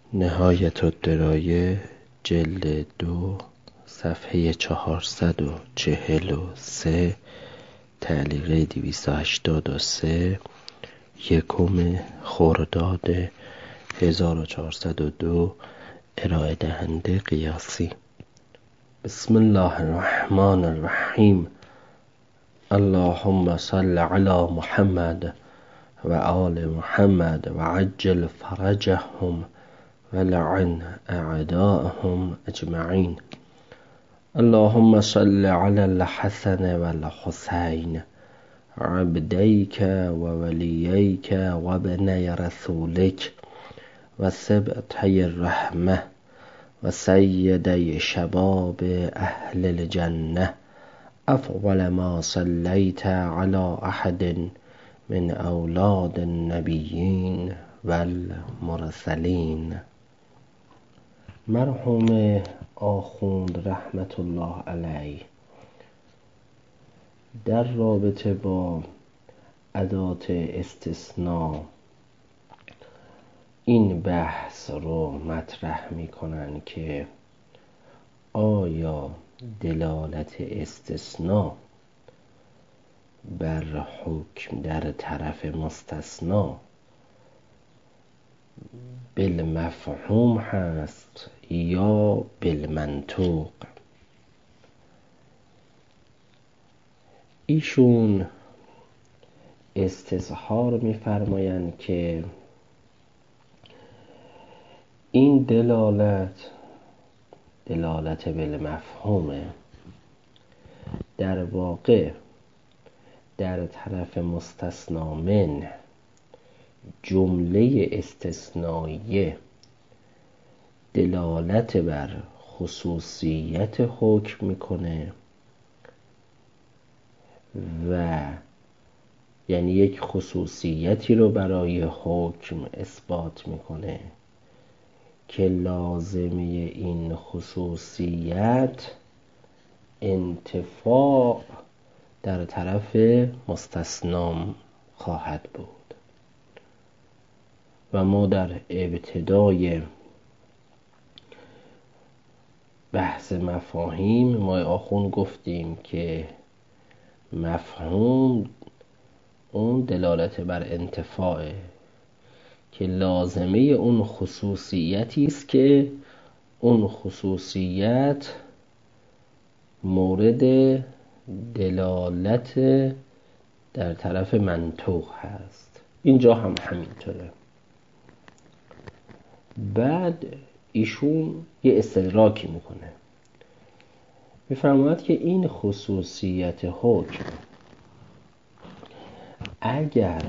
نهایت الدرایه جلد 2 صفحه 443 تعلیقه 283 یکم خرداد 1402 ارائه دهنده قیاسی. بسم الله الرحمن الرحیم. اللهم صل علی محمد و آل محمد و عجل فرجهم ولعن اعداءهم اجمعین. اللهم صل علی الحسن و الحسین عبدیک و ولییک و ابنی رسولک و سبطی الرحمه و سیدی شباب اهل الجنه افضل ما صلیت علی احد من اولاد النبیین و المرسلین. مرحوم آخوند رحمت الله علیه در رابطه با ادات استثناء این بحث رو مطرح میکنن که آیا دلالت استثناء بر حکم در طرف مستثنا بالمفهوم هست یا بالمنطوق؟ ایشون استظهار می‌فرمایند که این دلالت بالمفهومه، در واقع در طرف مستثنا من جمله استثنائیه دلالت بر خصوصیت حکم میکنه و یعنی یک خصوصیتی رو برای حکم اثبات میکنه که لازمه این خصوصیت انتفاع در طرف مستثنا خواهد بود. و ما در ابتدای بحث مفاهیم ما آخوند گفتیم که مفهوم اون دلالت بر انتفاعه که لازمه اون خصوصیتی است که اون خصوصیت مورد دلالت در طرف منطوق هست. اینجا هم همینطوره. بعد ایشون یه استدراکی میکنه، میفرماید که این خصوصیت حکم اگر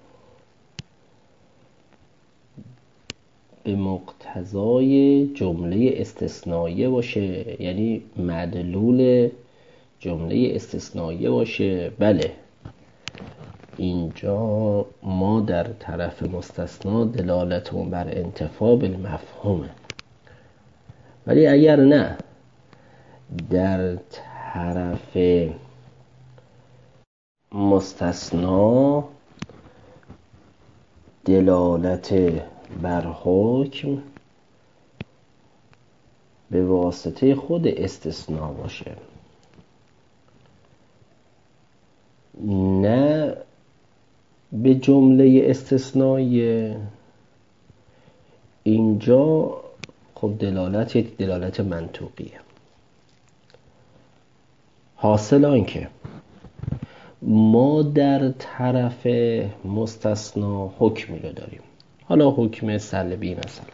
به مقتضای جمله استثنائیه باشه، یعنی مدلول جمله استثنائیه باشه، بله اینجا ما در طرف مستثنا دلالتمون بر انتفاع بالمفهومه. ولی اگر نه در طرف مستثنا دلالت بر حکم به واسطه خود استثناء باشه، نه به جمله استثنائیه، اینجا خب دلالت منطوقیه. حاصل آن که ما در طرف مستثنا حکمی رو داریم، حالا حکم سلبی مثلا.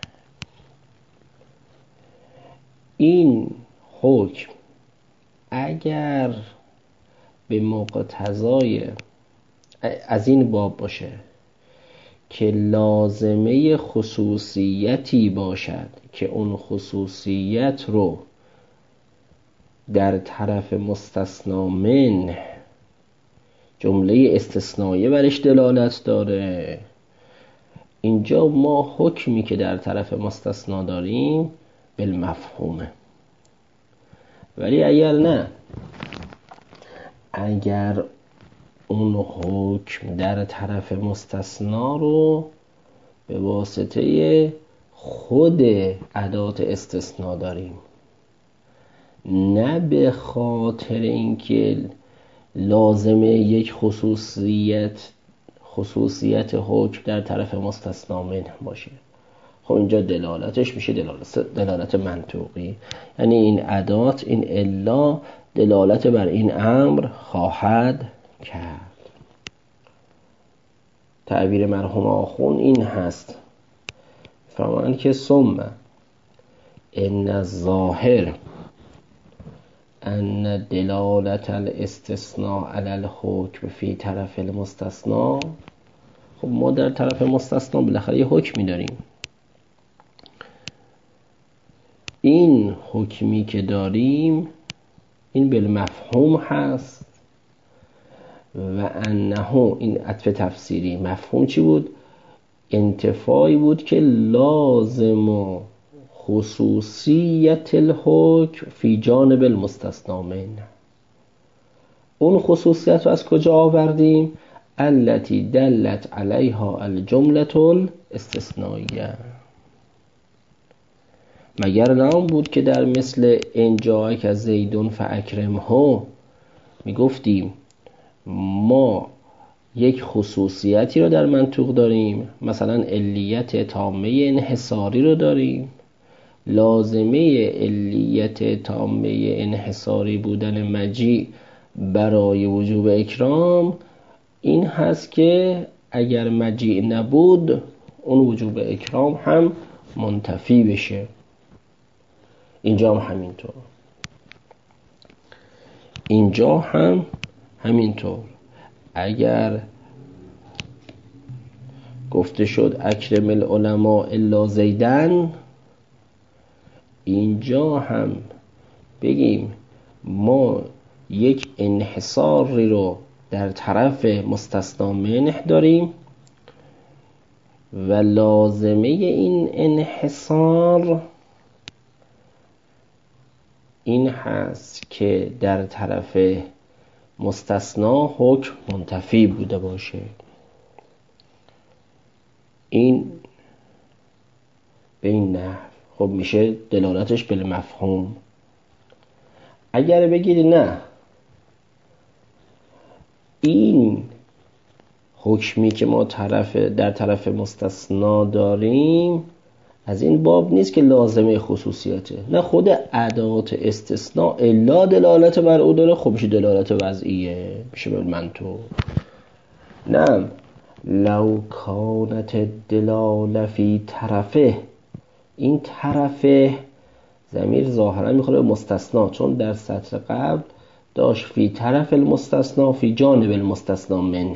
این حکم اگر به مقتضای از این باب باشه که لازمه خصوصیتی باشد که اون خصوصیت رو در طرف مستثنا من جمله استثنائیه برش دلالت داره، اینجا ما حکمی که در طرف مستثنا داریم بالمفهومه. ولی اگر نه، اگر اون حکم در طرف مستثنا رو به واسطه خود ادات استثناء داریم، نه به خاطر اینکه لازمه یک خصوصیت حکم در طرف مستثنا منه باشه. خب اینجا دلالتش میشه دلالت منطوقی، یعنی این ادات، این الا دلالت بر این امر خواهد کرد. تعبیر مرحوم آخون این هست، فرمایند که ثم ان الظاهر ان دلالت الاستثناء علی الحکم فی طرف المستثنا. خب ما در طرف مستثنا بالاخره یه حکمی داریم، این حکمی که داریم این بالمفهوم هست و انه، این عطف تفسیری، مفهوم چی بود؟ انتفاعی بود که لازم خصوصیت الحکم فی جانب المستثنا منه. اون خصوصیت رو از کجا آوردیم؟ التي دلت علیها الجملة الاستثنائیه. مگر نه اون بود که در مثل انجاک از زیدون فاکرمه می گفتیم ما یک خصوصیتی رو در منطوق داریم، مثلا علیت تامه انحصاری رو داریم، لازمه علیت تامه انحصاری بودن مجیء برای وجوب اکرام این هست که اگر مجیء نبود اون وجوب اکرام هم منتفی بشه. اینجا هم همینطور، اینجا هم همینطور. اگر گفته شد اکرم العلماء الا زیدن، اینجا هم بگیم ما یک انحصاری رو در طرف مستثنا منه داریم و لازمه این انحصار این هست که در طرف مستثنا حکم منتفی بوده باشه. این به این نحو خب میشه دلالتش بالمفهوم. اگر بگید نه، این حکمی که ما در طرف مستثنا داریم از این باب نیست که لازمه خصوصیته، نه خود ادات استثناء الا دلالت بر او داره، خب میشه دلالت وضعیه، میشه بالمنطوق. نه لو کانت الدلاله فی طرفه، این طرفه ضمیر ظاهرا میخوره به مستثنا، چون در سطر قبل داشت فی طرف المستثنا فی جانب المستثنا منه،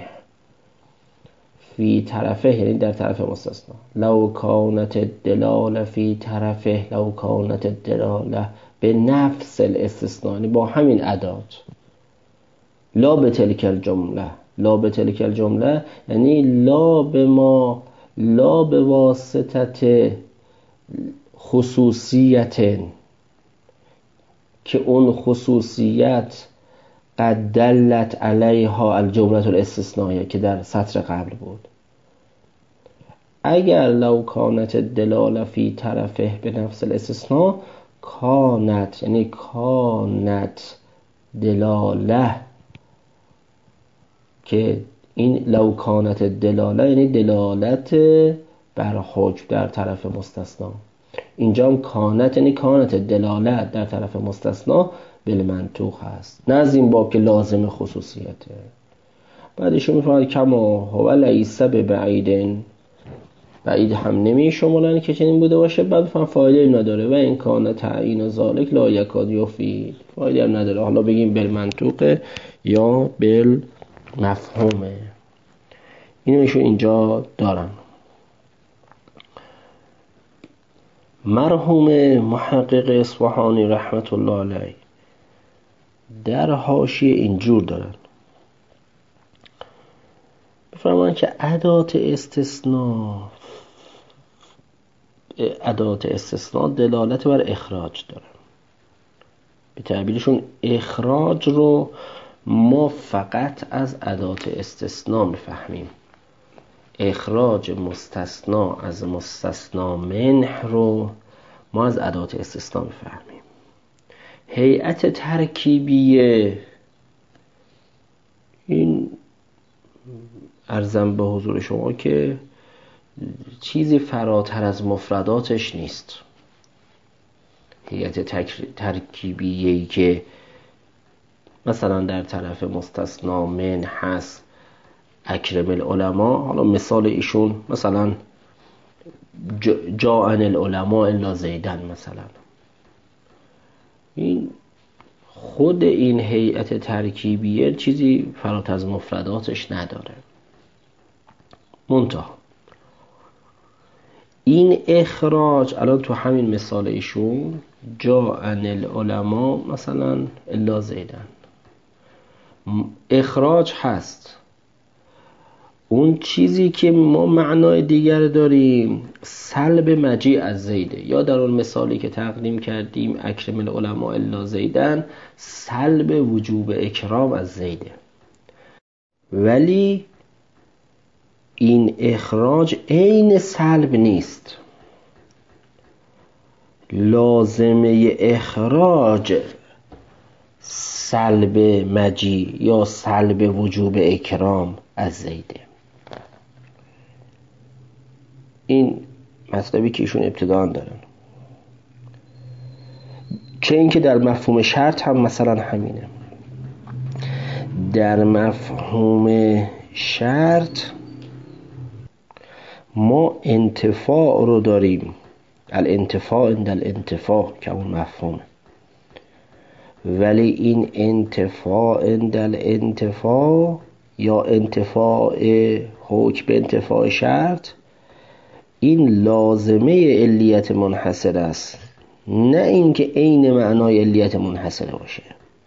فی طرفه یعنی در طرف مستثنا. لو کانت الدلاله فی طرفه، لو کانت الدلاله به نفس الاستثناء، یعنی با همین ادات. لا به تلک الجمله، لا به تلک الجمله یعنی لا به ما، لا به واسطت خصوصیت که اون خصوصیت قد دلت علیها الجمله الاستثنائیه که در سطر قبل بود. اگر لو کانت الدلاله فی طرفه به نفس الاستثناء، کانت یعنی کانت دلاله، که این لو کانت الدلاله یعنی دلالت بر حکم در طرف مستثنا. اینجا هم کانت یعنی کانت دلاله در طرف مستثنا بالمنطوق هست، نه از این باب که لازم خصوصیته. بعدشون میفرماید کما هو لیس ببعید، بعید هم نمی شمولن که چنین بوده باشه. بعد فایده نداره و این کان تعیین ذالک لا یکاد یفید، فایده هم نداره حالا بگیم بالمنطوق یا بالمفهومه. اینو ایشون اینجا دارن. مرحوم محقق اصفهانی رحمت الله علیه در حاشیه اینجور دارن، بفرمایند که ادات استثناء دلالت بر اخراج دارن. به تعبیرشون اخراج رو ما فقط از ادات استثناء میفهمیم. اخراج مستثنا از مستثنا منه رو ما از ادات استثنا میفهمیم. هیئت ترکیبیه، این عرضم به حضور شما که چیزی فراتر از مفرداتش نیست. هیئت ترکیبیه‌ای که مثلا در طرف مستثنا من هست اکرم العلماء، حالا مثال ایشون مثلا جاءن العلماء الا زیدن، مثلا این خود این هیئت ترکیبیه چیزی فراتر از مفرداتش نداره. منتها این اخراج الان تو همین مثال ایشون جاءن العلماء مثلا الا زیدن، اخراج هست. اون چیزی که ما معنای دیگر داریم سلب مجیء از زیده، یا در اون مثالی که تقدیم کردیم اکرم العلماء الا زیدن سلب وجوب اکرام از زیده. ولی این اخراج عین سلب نیست. لازمه اخراج سلب مجیء یا سلب وجوب اکرام از زیده. این مطلبی که ایشون ابتداء دارن، چه اینکه در مفهوم شرط هم مثلا همینه. در مفهوم شرط ما انتفاع رو داریم، الانتفاع عند الانتفاع که اون مفهومه، ولی این انتفاع عند الانتفاع یا انتفاع حکم به انتفاع شرط این لازمه علیت منحصر است، نه اینکه عین معنای علیت منحصره باشه.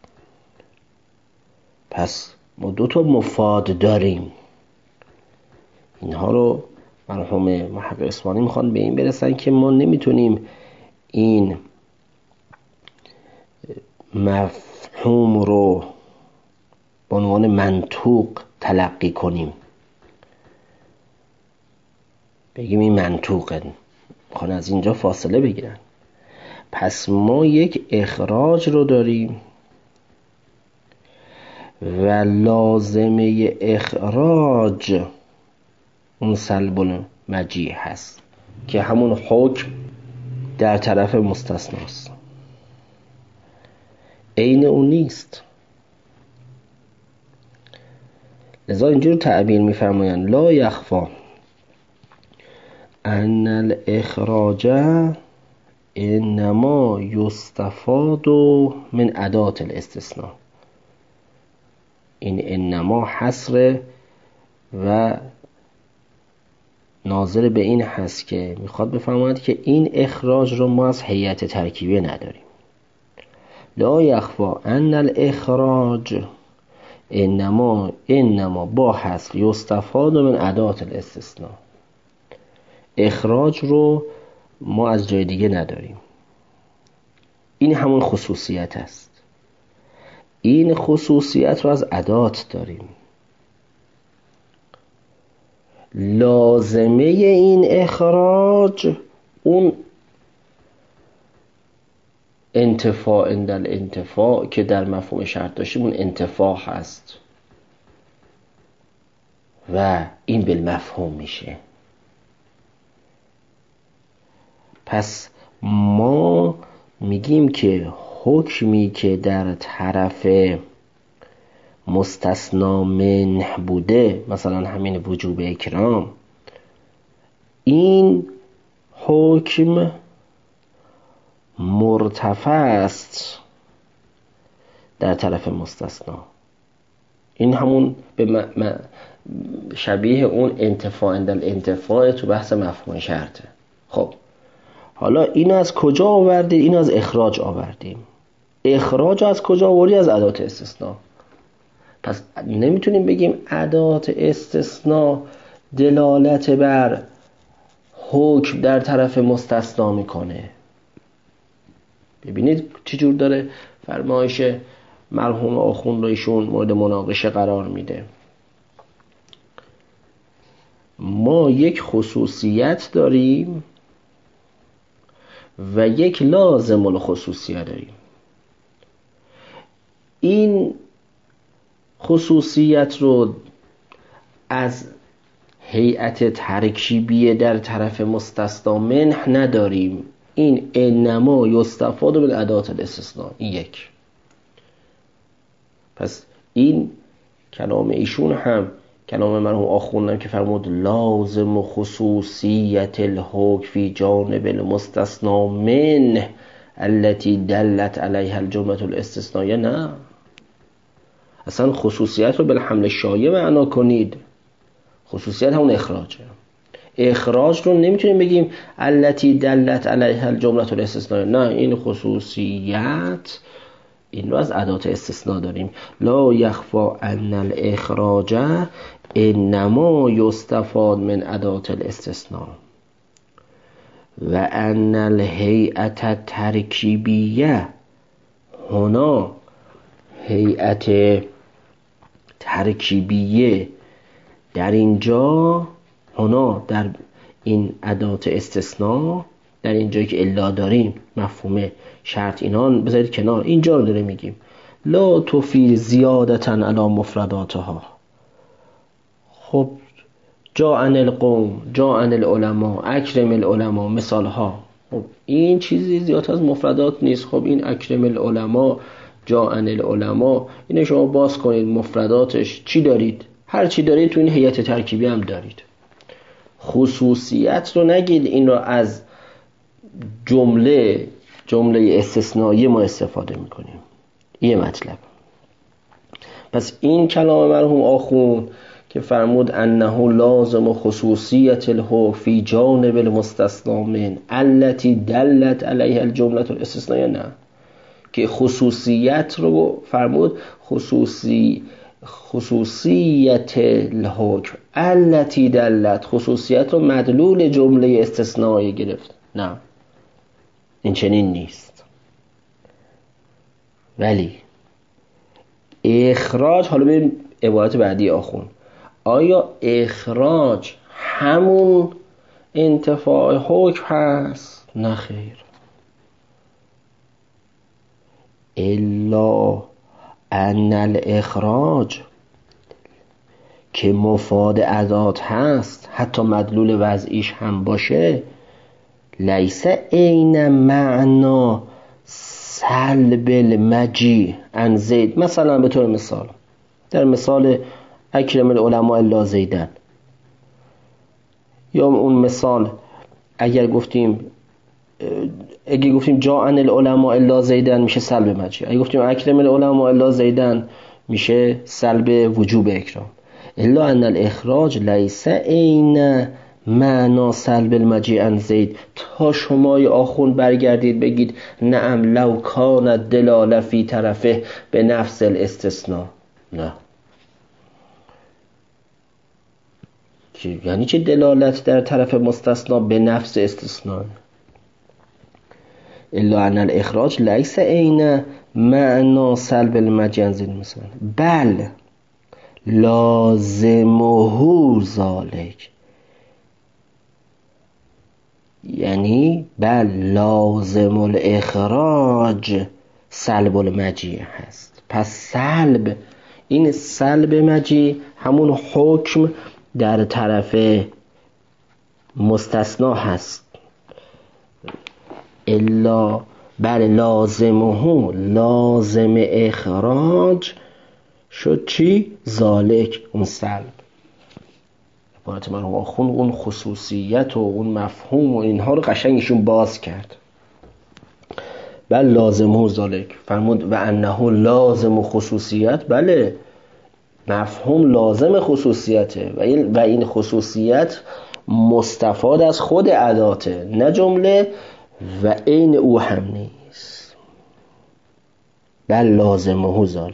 پس ما دو تا مفاد داریم. اینها رو مرحوم محقق اصفهانی میخوان به این برسن که ما نمیتونیم این مفهوم رو به عنوان منطوق تلقی کنیم، بگیم این منطوقه، میخوان از اینجا فاصله بگیرن. پس ما یک اخراج رو داریم و لازمه اخراج اون سلب مجیء هست که همون حکم در طرف مستثناست، عین اون نیست. لذا اینجور تعبیر می‌فرمایند لا یخفا ان الاخراج انما یستفاد من ادات الاستثناء. این انما حصر و ناظر به این هست که میخواد بفرماید که این اخراج رو ما از هیئت ترکیبی نداریم. لا یخفا ان الاخراج انما با حصر یستفاد من ادات الاستثناء. اخراج رو ما از جای دیگه نداریم. این همون خصوصیت است. این خصوصیت رو از ادات داریم. لازمه این اخراج اون انتفاع عند الانتفاع که در مفهوم شرط داشتیم اون انتفاع هست و این بالمفهوم میشه. پس ما میگیم که حکمی که در طرف مستثنا منه بوده، مثلا همین وجوب اکرام، این حکم مرتفع است در طرف مستثنا. این همون به شبیه اون انتفاع عند الانتفاع تو بحث مفهوم شرطه. خب حالا اینو از کجا آوردیم؟ اینو از اخراج آوردیم. اخراج از کجا آوردیم؟ از ادات استثناء. پس نمیتونیم بگیم ادات استثناء دلالت بر حکم در طرف مستثنا میکنه. ببینید چجور داره فرمایش مرحوم آخوند رو ایشون مورد مناقشه قرار میده. ما یک خصوصیت داریم و یک لازم الخصوصیت داریم. این خصوصیت رو از هیئت ترکیبی در طرف مستثنا منه نداریم. این انما یستفاد من ادات الاستثناء. این یک. پس این کلام ایشون هم کلام مرحوم آخوندم که فرمود لازم خصوصیت الحکم فی جانب المستثنا منه التي دلت علیها الجمله الاستثنائیه، نه، اصلا خصوصیت رو بالحمل شایع معنا کنید. خصوصیت همون اخراجه. اخراج رو نمیتونیم بگیم التي دلت علیها الجمله الاستثنائیه، نه، این خصوصیت، این رو از ادات استثناء داریم. لا یخفا ان الاخراج انما یستفاد من ادات الاستثناء و ان الهیئت ترکیبیه، هنا هیئت ترکیبیه در اینجا، هنا در این ادات استثناء، در اینجایی که الا داریم، مفهوم شرط اینا بذارید کنار، اینجا رو داره میگیم لا تفید زیادتا علی مفرداتها. خب جاءن القوم، جاءن العلماء، اکرم العلماء، مثال ها، خب این چیزی زیاد از مفردات نیست. خب این اکرم العلماء، جاءن العلماء، اینو شما باز کنید مفرداتش چی دارید؟ هر چی دارید تو این هیئت ترکیبی هم دارید. خصوصیت رو نگید این رو از جمله استثنایی ما استفاده میکنیم. یه مطلب. پس این کلام مرحوم آخوند که فرمود انه لازم خصوصیت الحکم فی جانب المستثنا من التي دلت علیها الجمله الاستثنائیه، نه، که خصوصیت رو فرمود خصوصیت الحکم التي دلت، خصوصیت رو مدلول جمله استثنایی گرفت، نه، این چنین نیست. ولی اخراج، حالا ببین عبارت بعدی آخون، آیا اخراج همون انتفاع حکم هست؟ نه خیر. الا ان الاخراج که مفاد ادات هست، حتی مدلول وضعیش هم باشه، لیس عین معنا سلب المجیء عن زید. مثلا به طور مثال در مثال اکرم العلماء الا زیدن، یا اون مثال اگر گفتیم جاءن العلماء الا زیدن میشه سلب مجیء، اگر گفتیم اکرم العلماء الا زیدن میشه سلب وجوب اکرام. الا ان الاخراج لیس عین معنا سلب المجیء عن زید، تا شما آخوند برگردید بگید نعم لو کان الدلاله فی طرفه به نفس الاستثناء، نه. یعنی چه دلالت در طرف مستثنا به نفس استثناء؟ الا ان الاخراج لیس عین معنا سلب المجیء عن زید مثلا، بل لازمه ذالک، یعنی بل لازم الاخراج سلب المجیء هست. پس سلب، این سلب مجیء همون حکم در طرف مستثنا هست. الا بل لازمه، لازم اخراج شد چی؟ ذالک، اون سلب. عبارت مرحوم آخوند اون خصوصیت و اون مفهوم و اینها رو قشنگشون باز کرد. بل لازمه ذالک، فرمود و انه لازم خصوصیت، بله، مفهوم لازم خصوصیته و این خصوصیت مستفاد از خود اداته، نه جمله و عین او هم نیست. بل لازمه ذالک.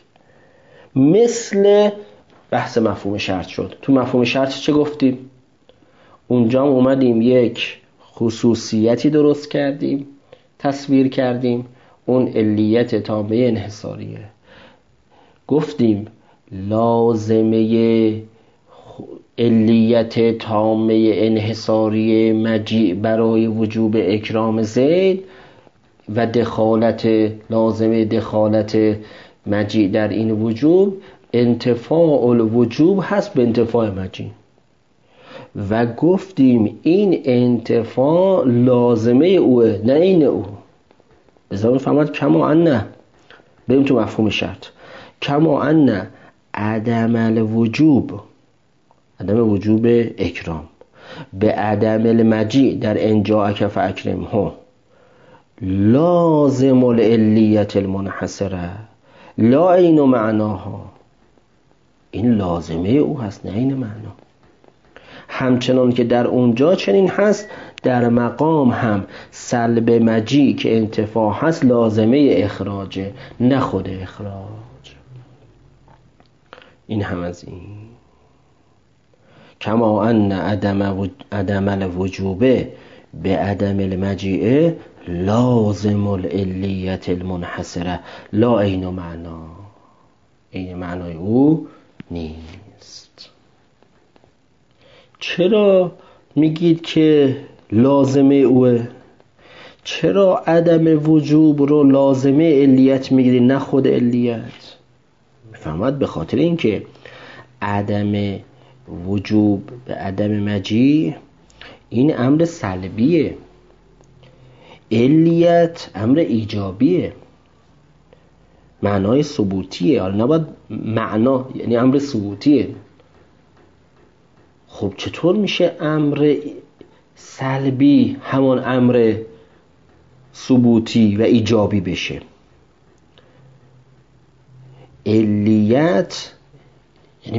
مثل بحث مفهوم شرط شد. تو مفهوم شرط چه گفتیم؟ اونجا اومدیم یک خصوصیتی درست کردیم، تصویر کردیم، اون علیت تابع انحصاریه. گفتیم لازمه علیت تامه انحصاری مجیع برای وجوب اکرام زید و دخالت لازمه دخالت مجیع در این وجوب انتفاع الوجوب هست به انتفاع مجیع و گفتیم این انتفاع لازمه اوه نه این او. بذارم فهمت کما انه بریم تو مفهوم شرط. کما انه عدم الوجوب، عدم وجوب اکرام به عدم المجیع در انجاءک فاکرمه لازم العلیت المنحصره لا عین معناها، این لازمه او هست نه عین معنا. همچنان که در اونجا چنین هست در مقام هم سلب مجیع که انتفاع هست لازمه اخراجه نه خود اخراج. این هم از این. کما ان عدم الوجوب به عدم المجیع لازم العلیت المنحصره لا عین معنا، این معنای او نیست. چرا میگید که لازمه اوه؟ چرا عدم وجوب رو لازمه علیت میگیرید نه خود علیت؟ میفهمد به خاطر اینکه عدم وجوب به عدم مجیع این امر سلبیه، علیت امر ایجابیه، معنای ثبوتیه، حالا نباید معنا یعنی امر ثبوتیه. خب چطور میشه امر سلبی همان امر ثبوتی و ایجابی بشه؟ علیت یعنی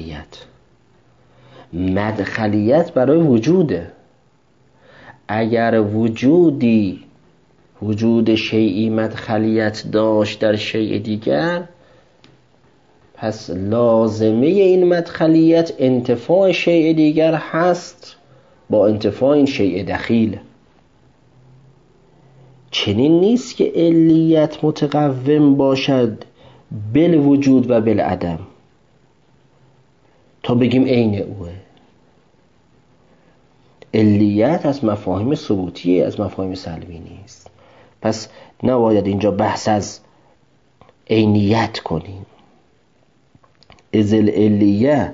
مدخلیت برای وجوده. اگر وجود شیئی مدخلیت داشت در شیء دیگر، پس لازمه این مدخلیت انتفاع شیء دیگر هست با انتفاع این شیء دخیل. چنین نیست که علیت متقوم باشد بالوجود و بالعدم تا بگیم عین اوه. علیت از مفاهیم ثبوتیه، از مفاهیم سلبی نیست. پس نباید اینجا بحث از عینیت کنیم. ازل علیه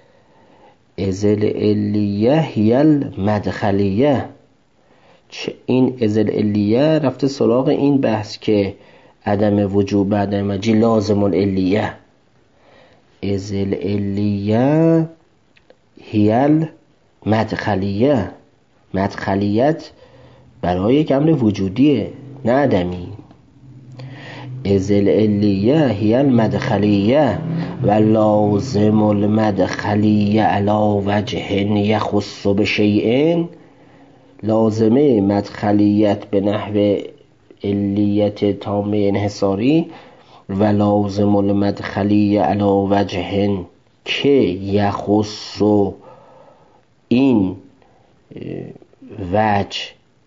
هی المدخلیه. این ازل علیه رفته سراغ این بحث که عدم وجوب عدم مجیع لازم العلیه. ازل علیه هی المدخلیه، مدخلیت برای یک امر وجودیه نه عدمی. ازل علیه هی المدخلیه و لازم المدخلیه علی وجه یخص بشیء. لازمه مدخلیت به نحو علیت تامه انحصاری و لازم المدخلیه علی وجه که یخص این وجه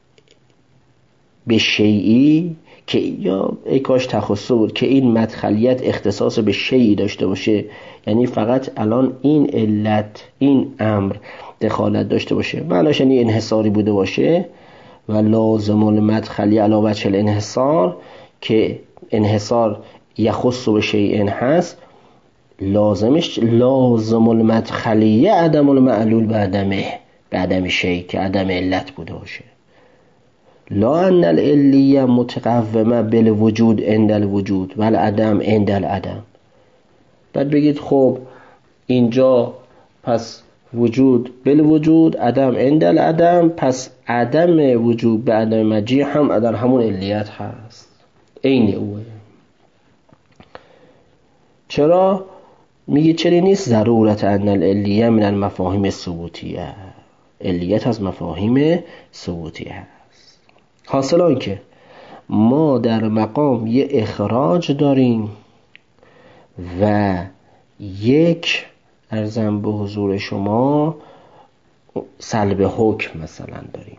به شیئی که یا ای کاش تخصص بود که این مدخلیت اختصاص به شیئی داشته باشه، یعنی فقط الان این علت این امر دخالت داشته باشه، معناش یعنی انحصاری بوده باشه. و لازم المدخلیه علی وجه الانحصار که انحصار یخص به شیء هست، لازمش لازم المدخلیه عدم المعلول به عدم شیء که عدم علت بوده باشه. لا ان العلیه متقومه بالوجود عند الوجود و العدم عند العدم. بعد بگید خب اینجا پس وجود بالوجود عدم عند العدم، پس عدم وجود به عدم مجیع هم در همون علیت هست، عین اوه. چرا؟ میگه چرا نیست ضرورت ان العلیه من المفاهیم الثبوتیه، علیت از مفاهیم ثبوتیه هست. حاصل آن که ما در مقام یه اخراج داریم و یک ارزم به حضور شما سلب حکم مثلا داریم.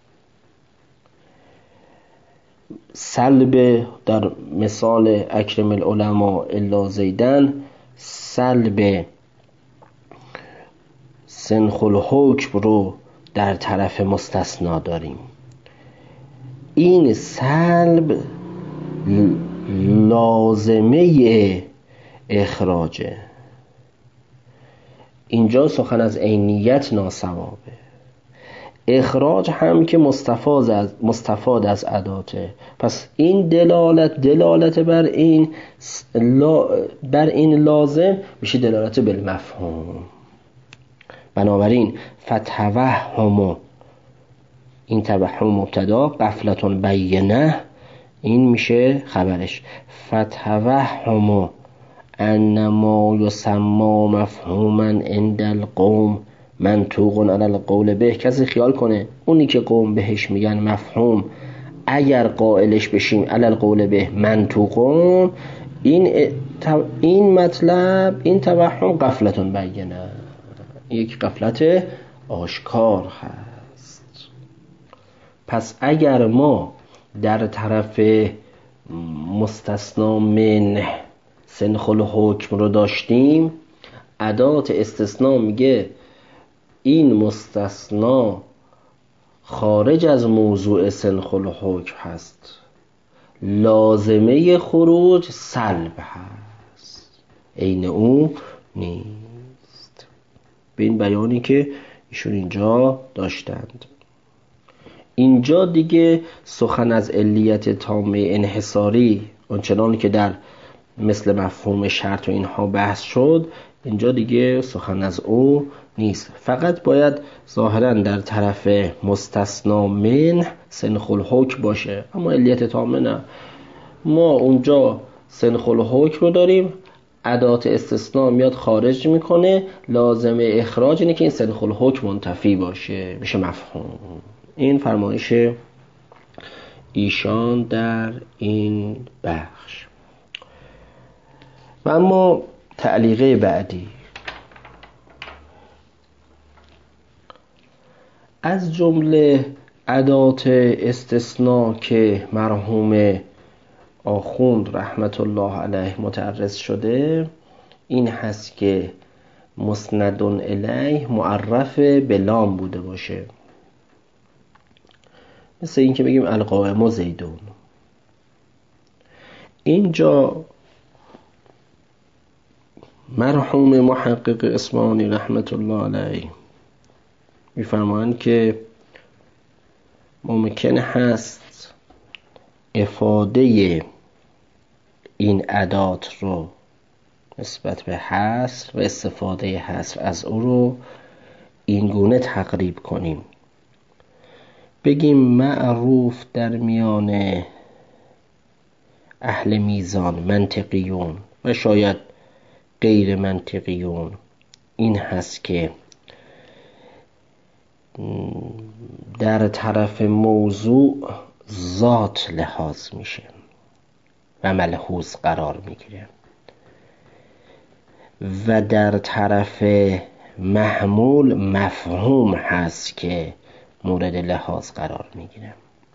سلب در مثال اکرم العلماء الا زیدن، سلب سنخ الحکم رو در طرف مستثنا داریم. این سلب لازمه اخراجه. اینجا سخن از عینیت ناصوابه. اخراج هم که مستفاد از اداته. پس این دلالت بر این لازم میشه دلالت بالمفهوم. بنابراین فتوهم، این توهم مبتدا، غفلتون بینه این میشه خبرش. فتوهم انما یسمى مفهوما عند القوم منطوق علی القول به. کسی خیال کنه اونی که قوم بهش میگن مفهوم، اگر قائلش بشیم علی القول به منطوقون، این مطلب، این توهم غفلتون بینه، یک غفلت آشکار هست. پس اگر ما در طرف مستثنا من سنخ الحکم رو داشتیم، ادات استثناء میگه این مستثنا خارج از موضوع سنخ الحکم هست، لازمه خروج سلب هست، عین او نیست. به این بیانی که ایشون اینجا داشتند. اینجا دیگه سخن از علیت تامه انحصاری اونچنان که در مثل مفهوم شرط و اینها بحث شد، اینجا دیگه سخن از او نیست. فقط باید ظاهرا در طرف مستثنا من سنخ الحکم باشه، اما علیت تامه نه. ما اونجا سنخ الحکم رو داریم، ادات استثناء میاد خارج میکنه، لازمه اخراج اینه که این سنخ الحکم منتفی باشه، میشه مفهوم. این فرمایش ایشان در این بخش. و اما تعلیقه بعدی، از جمله ادات استثناء که مرحوم آخوند رحمت الله علیه متعرض شده، این هست که مسند الیه معرف به لام بوده باشه. مثل این که بگیم القائم زیدون. اینجا مرحوم محقق اسمانی رحمت الله علیه میفرمایند که ممکن هست افاده این ادات رو نسبت به حصر و استفاده حصر از او رو این گونه تقریب کنیم. بگیم معروف در میان اهل میزان، منطقیون و شاید غیر منطقیون، این هست که در طرف موضوع ذات لحاظ میشه و ملحوظ قرار میگیره، و در طرف محمول مفهوم هست که مورد لحاظ قرار میگیره.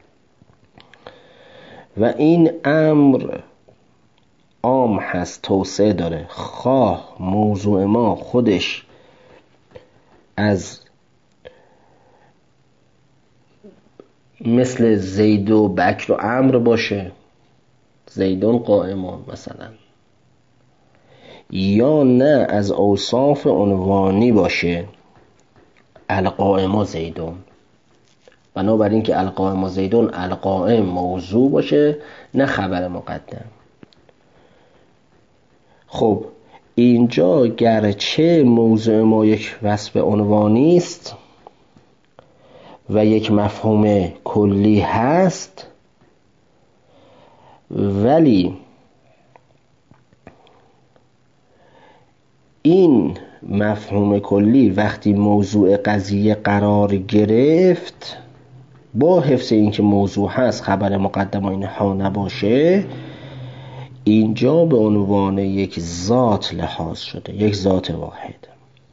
و این امر عام هست، توسعه داره. خواه موضوع ما خودش از مثل زید و بکر و عمرو باشه، زیدون قائمون مثلا، یا نه از اوصاف عنوانی باشه، القائم زیدون. بنابراین که القائم زیدون، القائم موضوع باشه نه خبر مقدم. خب اینجا گرچه موضوع ما یک وصف عنوانی است و یک مفهوم کلی هست، ولی این مفهوم کلی وقتی موضوع قضیه قرار گرفت، با حفظ اینکه موضوع هست خبر مقدم و اینها نباشه، اینجا به عنوان یک ذات لحاظ شده، یک ذات واحد.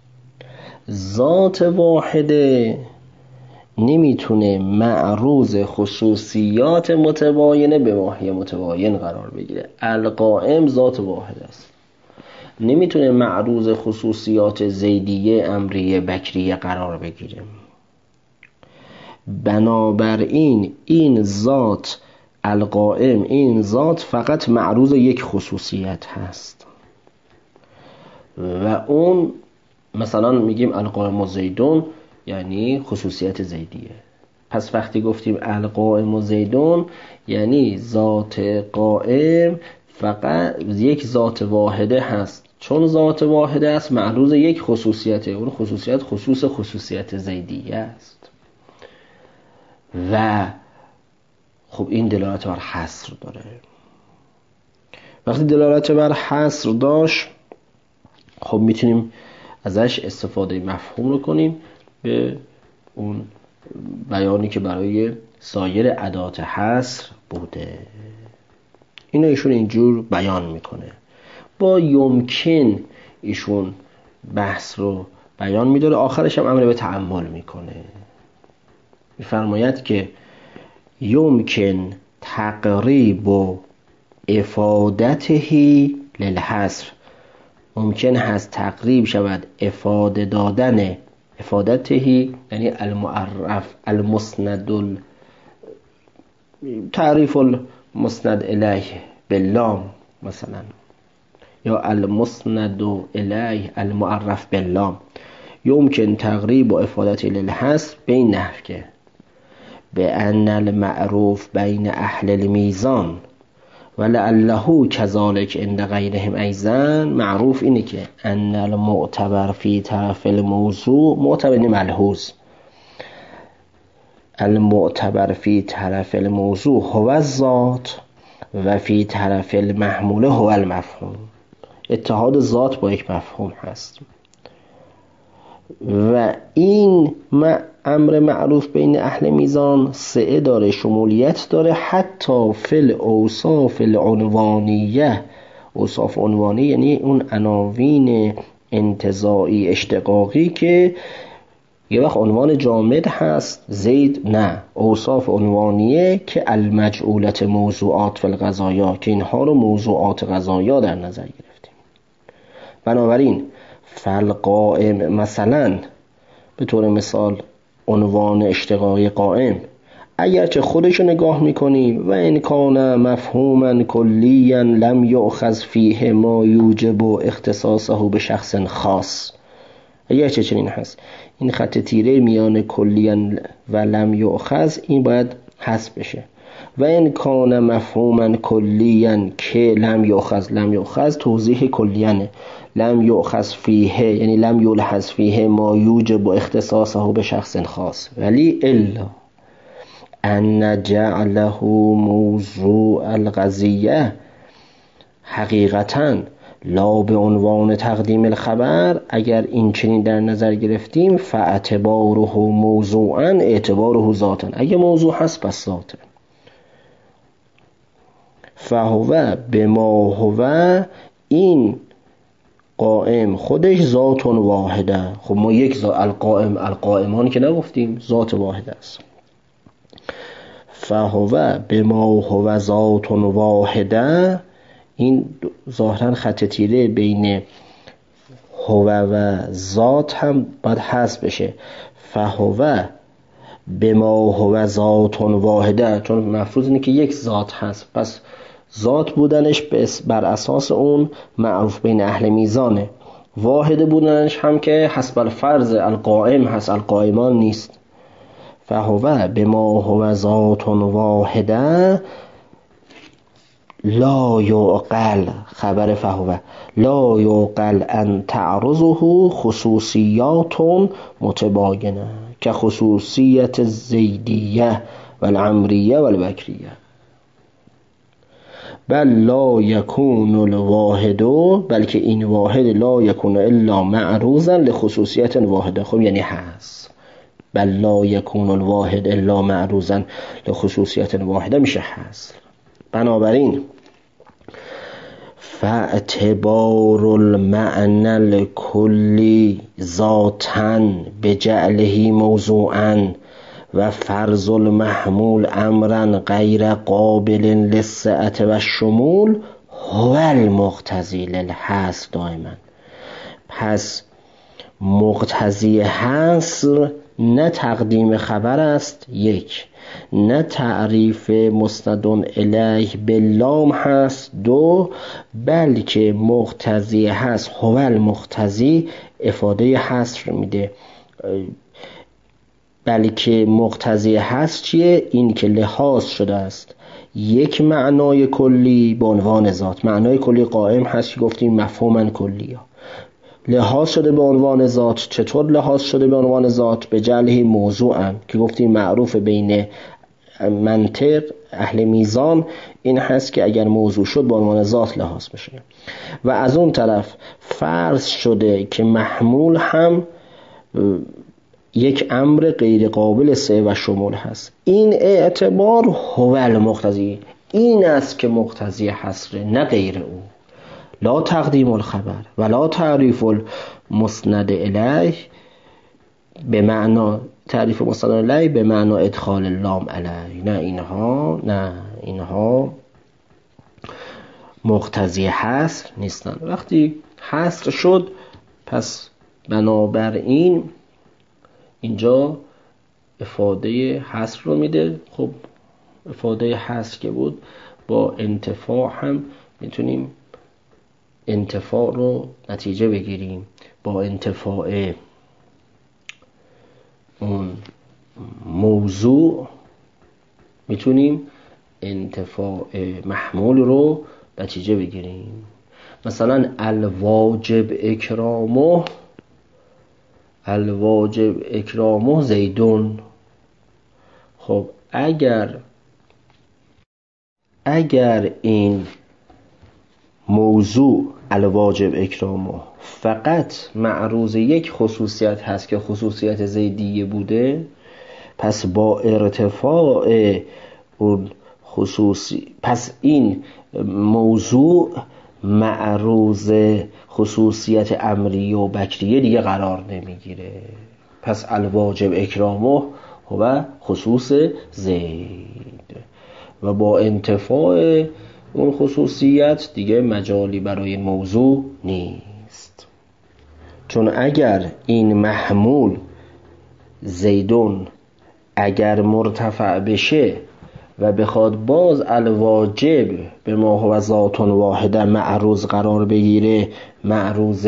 ذات واحده نمیتونه معروض خصوصیات متباینه به ماهی متباین قرار بگیره. القائم ذات واحد است. نمیتونه معروض خصوصیات زیدیه، امریه، بکریه قرار بگیره. بنابراین این ذات القائم، این ذات فقط معروض یک خصوصیت هست و اون مثلا میگیم القائم زیدون یعنی خصوصیت زیدیه. پس وقتی گفتیم القائم زیدون یعنی ذات قائم فقط یک ذات واحده هست، چون ذات واحده است معروض یک خصوصیته، اون خصوصیت خصوصیت زیدیه است. و خب این دلالت بر حصر داره. وقتی دلالت بر حصر داشت خب میتونیم ازش استفاده مفهوم رو کنیم به اون بیانی که برای سایر ادوات حصر بوده. اینو ایشون اینجور بیان میکنه. با یمکن ایشون بحث رو بیان میداره، آخرش هم امر به تأمل میکنه. میفرماید که یمکن تقریب و افادته للحصر، ممکن هست تقریب شود افاده دادن افادته یعنی المعرف المسند تعریف المسند الیه باللام مثلا، یا المسند الیه المعرف باللام. یمکن تقریب و افادته للحصر به این نحو که به ان المعروف بین اهل المیزان ولعله کذالک عند غیرهم ایضا، معروف اینه که ان المعتبر فی طرف الموضوع، معتبر ملحوظ، المعتبر فی طرف الموضوع هو الذات و فی طرف المحمول هو المفهوم. اتحاد ذات با یک مفهوم هست و این امر معروف بین اهل میزان سعه داره، شمولیت داره، حتی فی الاوصاف العنوانیه. اوصاف عنوانی یعنی اون عناوین انتزاعی اشتقاقی که یه وقت عنوان جامد هست، زید نه، اوصاف عنوانیه که المجعولت موضوعات فی القضایا، که اینها رو موضوعات قضایا در نظر گرفتیم. بنابراین فالقائم مثلا به طور مثال عنوان اشتقاقی قائم اگرچه خودش رو نگاه میکنیم و این کان مفهوما کلیا لم یؤخذ فیه ما یوجب اختصاصه به شخص خاص، اگرچه چنین هست این خط تیره میان کلیا و لم یؤخذ این باید حذف بشه. و این کان مفهوما کلیا که لم یؤخذ توضیح کلیانه، لم یؤخذ فیه یعنی لم یلحظ فیه ما یوجب اختصاصه به شخص خاص، ولی الا ان جعله موضوع القضیه حقیقتا لا به عنوان تقدیم الخبر، اگر این چنین در نظر گرفتیم فاعتباره موضوعا اعتباره ذاتا، اگه موضوع هست پس ذاته. فهو بما هو، این قائم خودش ذات واحده. خب ما یک ذات القائمان که نگفتیم ذات واحده است. فهو بما هو ذات واحده، این ظاهرا خط تیره بین هو و ذات هم باید حذف بشه. فهو بما هو ذات واحده، چون مفروض اینه که یک ذات هست، پس ذات بودنش بر اساس اون معروف بین اهل میزانه، واحد بودنش هم که حسب الفرض القائم هست، القائمان نیست. فهو بما هو ذات واحده لا یعقل، خبر فهو لا یعقل ان تعرضه خصوصیات متباینه که خصوصیت زیدیه و الامریه و البکریه، بل لا یکون الواحد، بلکه این واحد لا یکون الا معروضا لخصوصیت واحده. خب یعنی هست، بل لا یکون الواحد الا معروضا لخصوصیت واحده میشه هست. بنابراین فاعتبار المعنى الكلی ذاتا بجعله موضوعا و فرض المحمول امرا غیر قابل للسعة و الشمول هو المقتضی للحصر دائما. پس مقتضی حصر نه تقدیم خبر است، یک، نه تعریف مستند الیه باللام هست، دو، بلکه مقتضی هست هو المقتضی افاده حصر میده. بلکه مقتضی هست چیه؟ این که لحاظ شده است یک معنای کلی به عنوان ذات. معنای کلی قائم هست که گفتیم مفهوما کلی ها. لحاظ شده به عنوان ذات. چطور لحاظ شده به عنوان ذات؟ به جعله موضوعا که گفتیم معروف بین منطق اهل میزان این هست که اگر موضوع شد به عنوان ذات لحاظ بشه. و از اون طرف فرض شده که محمول هم یک امر غیر قابل سعی و شمول هست. این اعتبار هو المقتضی، این است که مقتضی حصر، نه غیر او. لا تقدیم الخبر ولا تعریف المسند الیه به معنا تعریف مسند الیه به معنا ادخال اللام علیه. نه اینها مقتضی حصر نیستن. وقتی حصر شد پس بنابراین اینجا افاده حصر رو میده. خب افاده حصر که بود با انتفاع هم میتونیم انتفاع رو نتیجه بگیریم. با انتفاع اون موضوع میتونیم انتفاع محمول رو نتیجه بگیریم. مثلا الواجب اکرامه زیدون. خب اگر این موضوع الواجب اکرامه فقط معروض یک خصوصیت هست که خصوصیت زیدیه بوده، پس با ارتفاع اون پس این موضوع معروض خصوصیت امریه و بکریه دیگه قرار نمیگیره. پس الواجب اکرامه هو خصوص زید و با انتفاع اون خصوصیت دیگه مجالی برای این موضوع نیست. چون اگر این محمول زیدون اگر مرتفع بشه و بخواد باز الواجب به ما هو ذات واحده معروض قرار بگیره، معروض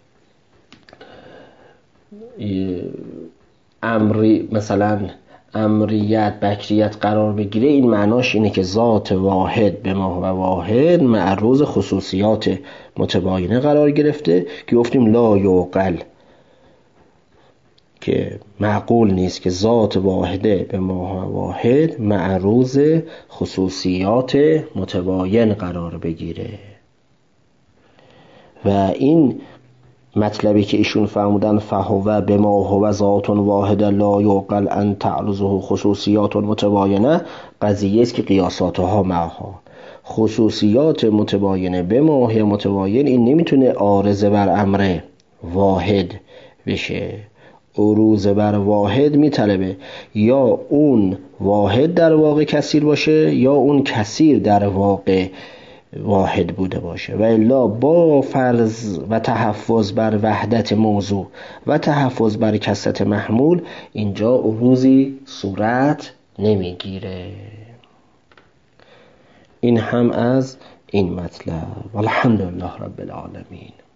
امری مثلا امریت بکریت قرار بگیره، این معناش اینه که ذات واحد به ما هو واحد معروض خصوصیات متباینه قرار گرفته که گفتیم لا یعقل، که معقول نیست که ذات واحده به ما هو واحد معروض خصوصیات متباین قرار بگیره. و این مطلبی که ایشون فرمودن فهو به ما هو ذات واحد لا یعقل ان تعرضه خصوصیات متباینه، قضیه است که قیاساتها معها خصوصیات متباینه به ما هو متباین این نمیتونه عارضه بر امر واحد بشه. عروض بر واحد میطلبه یا اون واحد در واقع کثیر باشه یا اون کثیر در واقع واحد بوده باشه، و الا با فرض و تحفظ بر وحدت موضوع و تحفظ بر کثرت محمول اینجا عروضی صورت نمیگیره. این هم از این مطلب. الحمدلله رب العالمین.